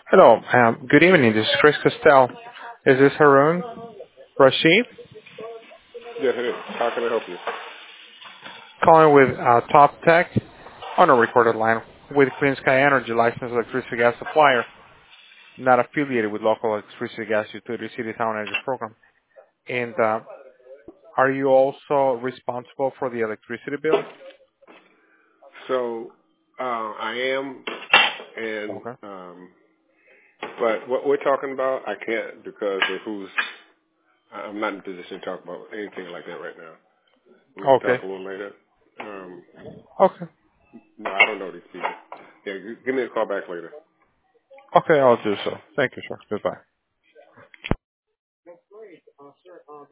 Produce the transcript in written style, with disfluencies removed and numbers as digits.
Hello. Good evening. This is Chris Costell. Is this Harun Rashid? Yes, it is. How can I help you? Calling with Top Tech on a recorded line with Clean Sky Energy, licensed electricity gas supplier, not affiliated with local electricity gas utility city town energy program. And are you also responsible for the electricity bill? So, I am, and Okay. but what we're talking about, I can't because of who's. I'm not in a position to talk about anything like that right now. We can Okay. talk a little later. Um, Okay. no, I don't know these people. Yeah, give me a call back later. Okay, I'll do so. Thank you, sir. Goodbye.